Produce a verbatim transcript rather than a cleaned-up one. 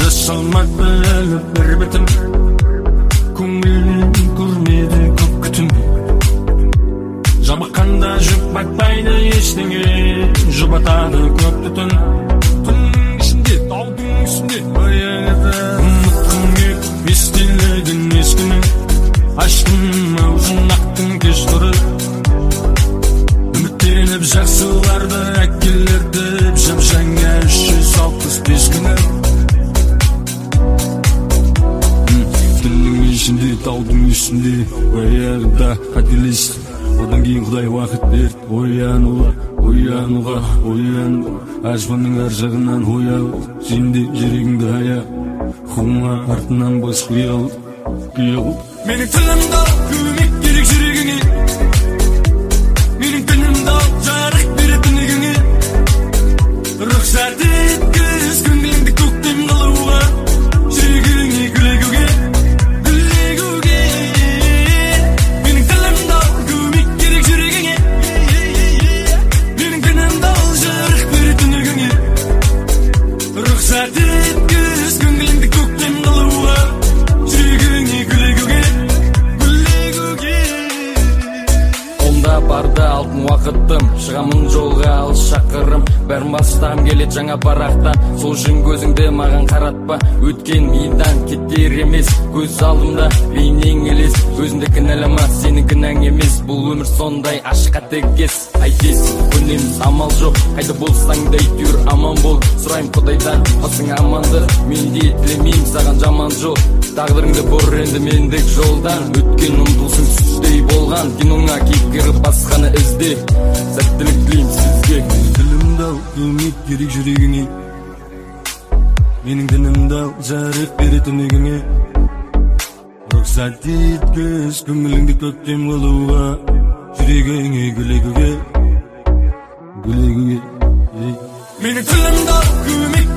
salmadı eli bir bitim. Көңілін көрмеді көп күтім. Жабыққанда жүк батпайды ештеңе, жұбатады көп түтін. Түннің ішінде, таудың үстінде баяғыда ұмытқым кеп естелеген ескінің. Аштым аузын ақтың кеш тұры, үміттеніп жақсыларды әкелердіп жап-жаңа үш жүз алпыс бес күні. Түннің ішінде, таудың үстінде баяғыда қателестім. Одан кейін Құдай уақыт берді оянуға, оянуға, оянуға. Аспанның ар жағынан ояу, сенде жүрегіңді ая, құма артынан бос қиял, қиял. Менің тілімді ал, көмек керек жүрегіңе. Менің тілімді ал, жарық береді негіңе. Рұқсат еткіз көңіліңді көктем қылуға, жүрегіңе күлегуге. Барда алтын уақыттым, шығамын жолға алыс шақырым. Бәрін бастағым келет жаңа парақтан, сол жын көзіңді маған қаратпа. Өткен мидан кетер емес, көз алдымда бейнең елес. Өзіңді кінәлама, сенің кінәң емес, бұл өмір сондай ашық қатыгез. Айтес, көнеміз амал жоқ, қайда болсаң да әйтеуір аман бол. Сұрайым Құдайдан, қасың аманды, мен де тілемеймін саған жаман жол. Тағдырыңды бұр енді мендік жолдан, өткен ұмтылсын сүздей болған. Киноңа кейіпкері басқаны ізде, сәттілік тілеймін сізге. Тілімді ал, көмек керек жүрегіңе. Менің дінімді ал, жарық береді негіңе. Рұқсат еткіз көңіліңді көктем қылуға, жүрегіңе гүлегуге, гүлегуге. Менің тілімді ал, көмек